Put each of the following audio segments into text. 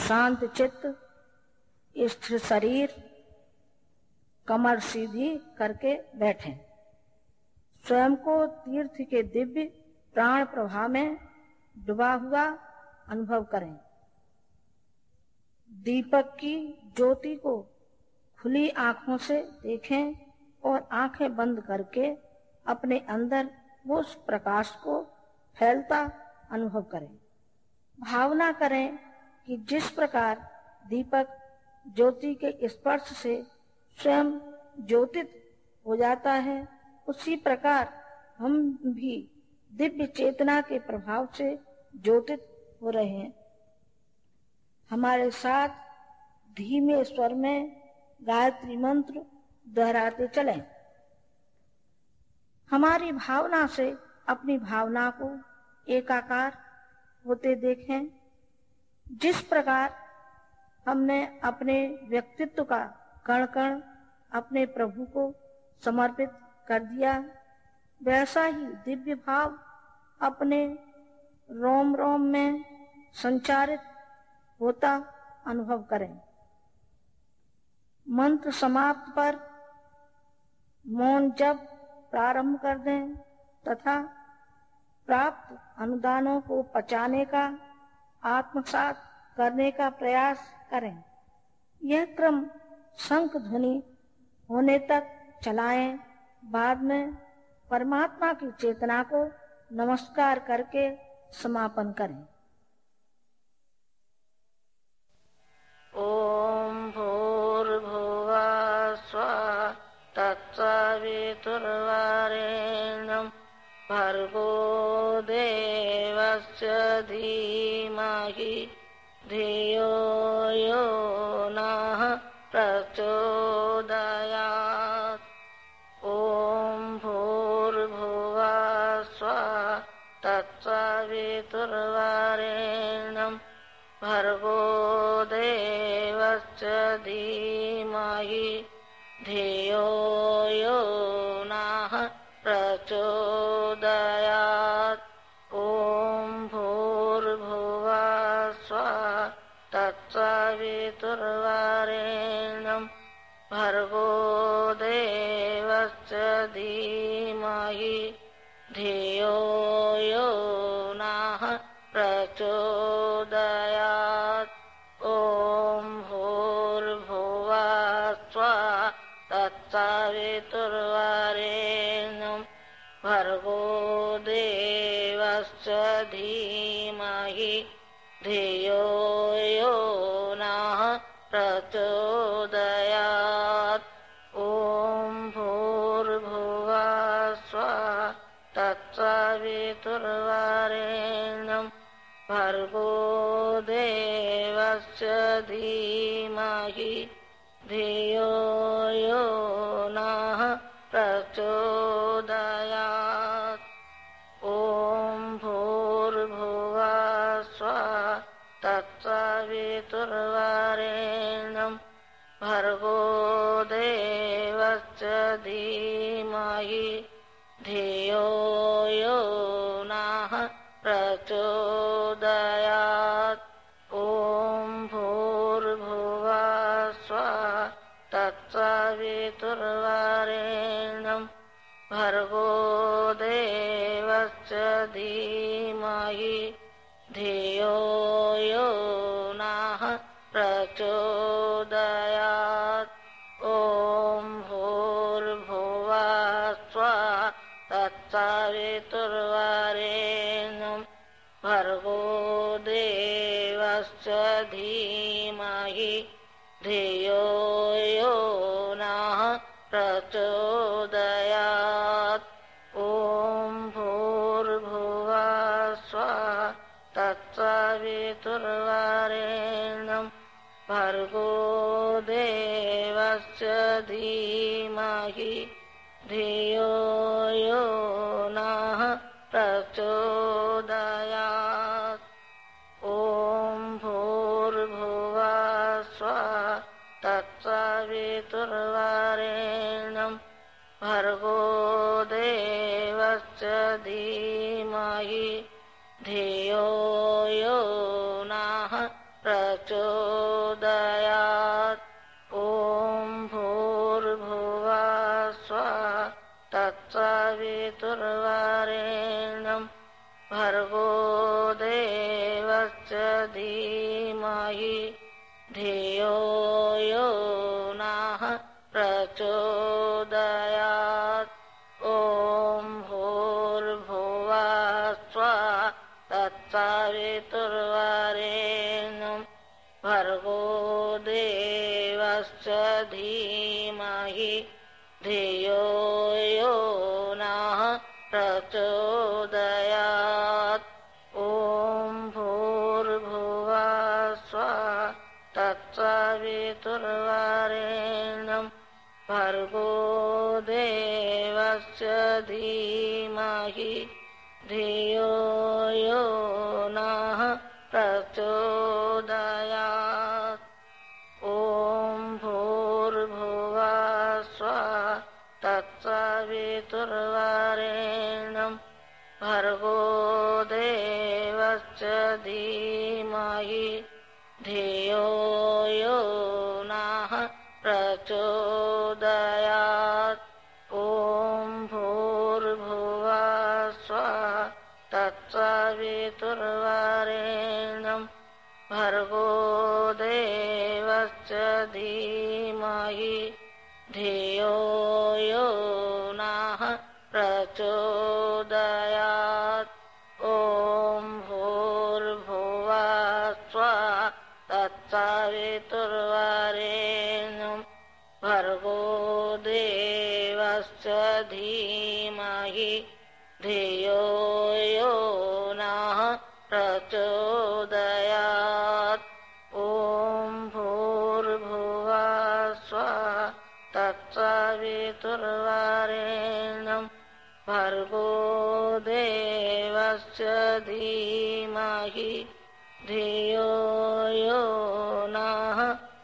शांत चित्त, स्थिर शरीर, कमर सीधी करके बैठें। स्वयं को तीर्थ के दिव्य प्राण प्रवाह में डूबा हुआ अनुभव करें। दीपक की ज्योति को खुली आंखों से देखें और आंखें बंद करके अपने अंदर उस प्रकाश को फैलता अनुभव करें। भावना करें कि जिस प्रकार दीपक ज्योति के स्पर्श से स्वयं ज्योतित हो जाता है, उसी प्रकार हम भी दिव्य चेतना के प्रभाव से ज्योतित हो रहे हैं। हमारे साथ धीमे स्वर में गायत्री मंत्र दोहराते चलें। हमारी भावना से अपनी भावना को एकाकार होते देखें। जिस प्रकार हमने अपने व्यक्तित्व का कण कण अपने प्रभु को समर्पित कर दिया, वैसा ही दिव्य भाव अपने रोम रोम में संचारित होता अनुभव करें। मंत्र समाप्त पर मौन जप प्रारंभ कर दें तथा प्राप्त अनुदानों को पचाने का, आत्मसात करने का प्रयास करें। यह क्रम शंख ध्वनि होने तक चलाएं। बाद में परमात्मा की चेतना को नमस्कार करके समापन करें। ओम भूर्भुवः स्वः तत्सवितुर्वरेण्यं भर्गो देवस्य धीमहि धियो यो नः प्रचोदयात्। ओम भूर्भुवः स्वः तत्सवितुर्वरेण्यं भर्गो देवस्य धीमहि धियो यो नः प्रचोदयात्। ओम भूर्भुवः स्वः तत्सवितुर्वरेण्यं भर्गो देवस्य धीमहि धियो यो नः प्रचोदयात्। ओम भूर्भुवः स्वः तत्सवितुर्वरेण्यं भर्गो देवस्य धीमहि धियो यो नः प्रचोदयात्। ओम भूर्भुवः स्वः तत्सवितुर्वरेण्यं भर्गो देवस्य धीमहि धियो यो नः प्रचोदयात्। ओम भूर्भुवः स्वः तत्सवितुर्वरेण्यं भर्गो देवस्य धीमहि धियो यो नः प्रचोदयात्। ओम भूर्भुवः स्वः तत्सवितुर्वरेण्यं भर्गो देवस्य धीमहि धियो यो नः प्रचोदयात्। ओम भूर्भुवः स्वः तत्सवितुर्वरेण्यं भर्गो देवस्य धीमहि धियो यो नः प्रचोदयात्। ओम भूर्भुवः स्वः तत्सवितुर्वरेण्यं भर्गो देवस्य धीमहि धियो यो नः प्रचोदयात्। ओम भूर्भुवः स्वः तत्सवितुर्वरेण्यं भर्गो देवस्य धीमहि धियो यो नः प्रचोदयात्। तत्सवितुर्वरेण्यं भर्गो देवस्य धीमहि धियो यो नः प्रचोदयात्। ॐ भूर्भुवः स्वः तत्सवितुर्वरेण्यं भर्गो देवस्य धीमहि धियो यो नः प्रचोदयात्। ॐ भूर्भुवः स्वः तत्सवितुर्वरेण्यं भर्गो देवस्य धीमहि धियो यो नः प्रचोदयात्। ॐ भूर्भुवः स्वः तत्सवितुर्वरेण्यं भर्गो देवस्य धीमहि धियो यो नः प्रचोदयात्। ॐ भूर्भुवः स्वः तत्सवितुर्वरेण्यं भर्गो देवस्य धीमहि धियो यो नः प्रचोदयात्। ॐ भूर्भुवः स्वः तत्सवितुर्वरेण्यं भर्गो देवस्य धीमहि धियो यो नः प्रचोदयात्। ॐ भूर्भुवः स्वः तत्सवितुर्वरेण्यं भर्गो देवस्य धीमहि धियो यो नः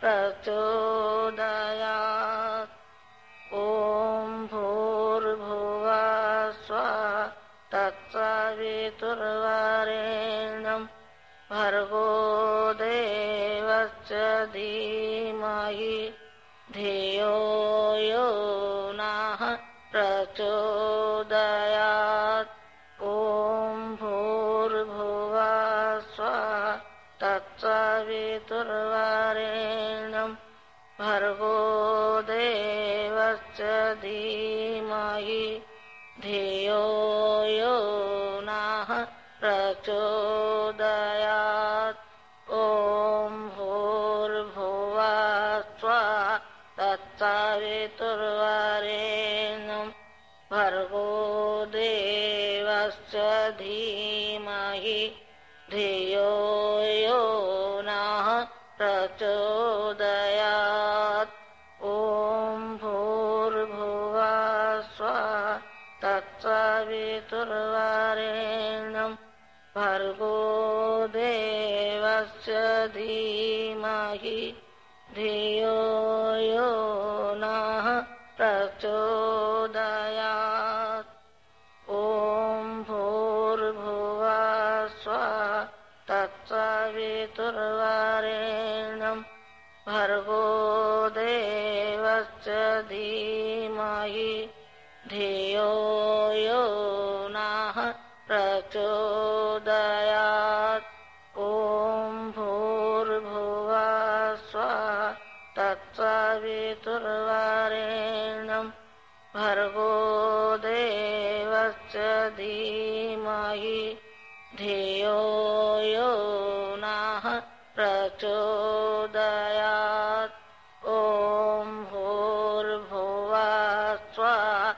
प्रचोदयात्। ॐ भूर्भुवः स्वः तत्सवितुर्वरेण्यं भर्गो देवस्य धीमहि धियो यो नः प्रचोदयात्। ॐ भूर्भुवः स्वः तत्सवितुर्वरेण्यं भर्गो देवस्य धीमहि धियो यो नः प्रचोदयात्। ॐ भूर्भुवः स्वः तत्सवितुर्वरेण्यं भर्गो देवस्य धीमहि धियो यो नः प्रचोदयात्। ॐ भूर्भुवः स्वः तत्सवितुर्वरेण्यं भर्गो देवस्य धीमहि धियो यो नः प्रचोदयात्। ॐ भूर्भुवः स्वः तत्सवितुर्वरेण्यं भर्गो देवस्य धीमहि धियो यो नः प्रचोदयात्। ॐ भूर्भुवः स्वः तत्सवितुर्वरेण्यं भर्गो देवस्य धीमहि धियो यो नः प्रचोदयात्। ॐ भूर्भुवः स्वः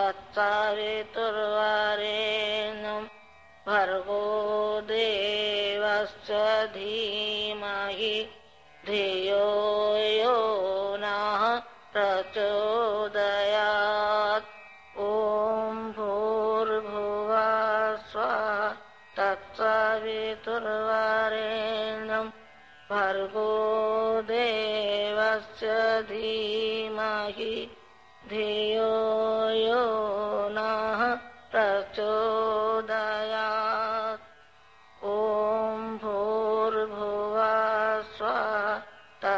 तत्सवितुर्वरेण्यं भर्गो देवस्य धीमहि धियो यो नः प्रचोदयात्। ॐ भूर्भुवः स्वः तत्सवितुर्वरेण्यं भर्गो देवस्य धीमहि धियो यो नः प्रचोदयात्। ॐ भूर्भुवः स्वः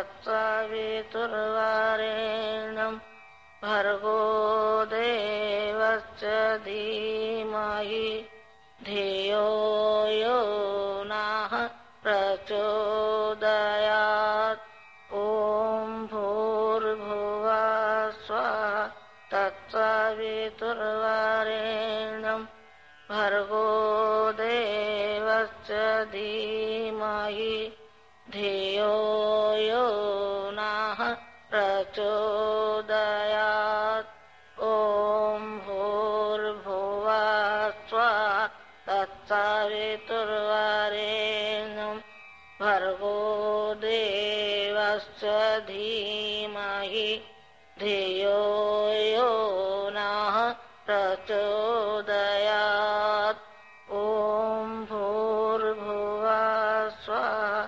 तत्सवितुर्वरेण्यं भर्गो देवस्य धीमहि धियो यो नः प्रचोदयात्। ॐ भूर्भुवः स्वः तत्सवितुर्वरेण्यं भर्गो देवस्य धीमहि धियो यो नः प्रचोदयात्। ॐ भूर्भुवः स्वः तत्सवितुर्वरेण्यं भर्गो देवस्य धीमहि धियो यो नः प्रचोदयात्। ॐ भूर्भुवः स्वः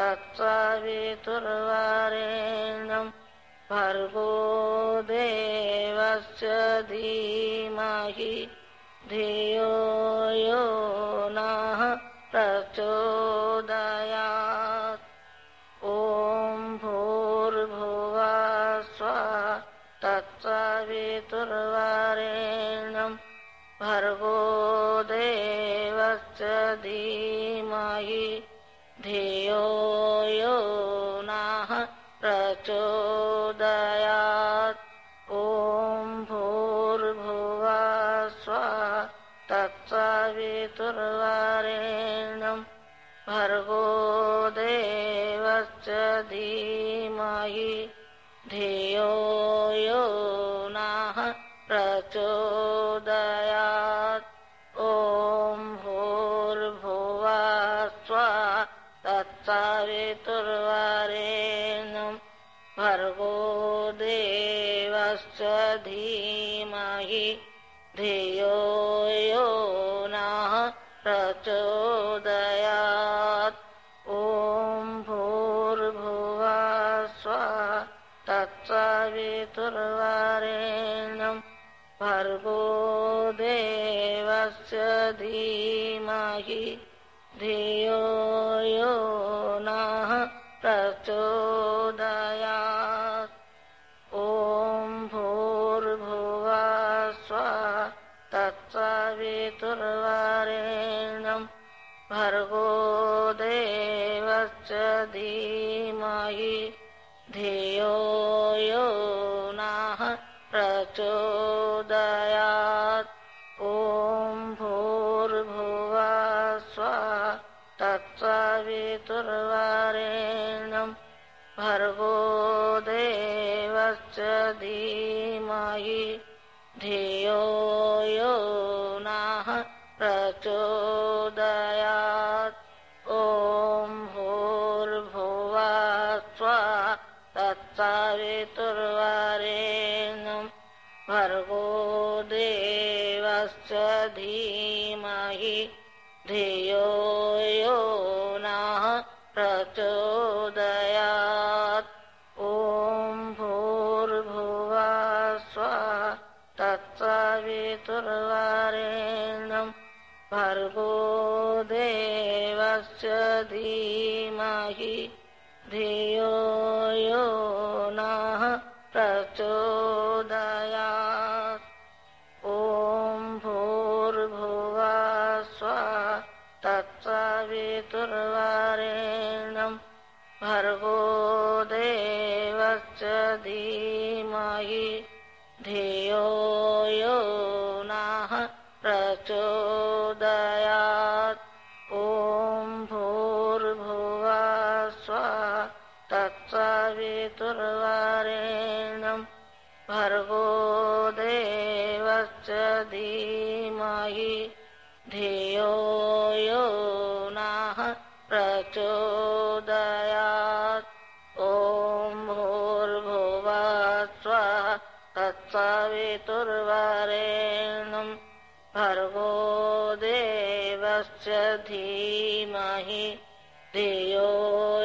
तत्सवितुर्वरेण्यं भर्गो देवस्य धीमहि धियो यो नः प्रचोदयात्। ॐ भूर्भुवः स्वः तत्सवितुर्वरेण्यं भर्गो देवस्य धीमहि धियो यो नः प्रचोदयात्। ॐ भूर्भुवः स्वः तत्सवितुर्वरेण्यं भर्गो देवस्य धीमहि धियो यो नः प्रचोदयात्। ॐ भूर्भुवः स्वः तत्सवितुर्वरेण्यं भर्गो देवस्य धीमहि धियो यो नः प्रचोदयात्। ॐ भूर्भुवः स्वः तत्सवितुर्वरेण्यं भर्गो देवस्य धीमहि धियो यो नः प्रचोदयात्। ॐ भूर्भुवः स्वः तत्सवितुर्वरेण्यं भर्गो देवस्य धीमहि धियो यो नः प्रचोदयात्। ॐ भूर्भुवः स्वः तत्सवितुर्वरेण्यं भर्गो देवस्य धीमहि धियो यो नः प्रचोदयात्। ॐ भूर्भुवः स्वः तत्सवितुर्वरेण्यं भर्गो देवस्य धीमहि धियो यो नः प्रचोदयात्। ॐ भूर्भुवः स्वः तत्सवितुर्वरेण्यं भर्गो देवस्य धीमहि धियो यो नः प्रचोदयात्। ॐ भूर्भुवः स्वः तत्सवितुर्वरेण्यं भर्गो देवस्य धीमहि धियो यो नः प्रचोदयात्। ॐ भूर्भुवः स्वः तत्सवितुर्वरेण्यं भर्गो देवस्य धीमहि धियो यो नः प्रचोदयात्। ॐ भूर्भुवः स्वः तत्सवितुर्वरेण्यं भर्गो देवस्य धीमहि धियो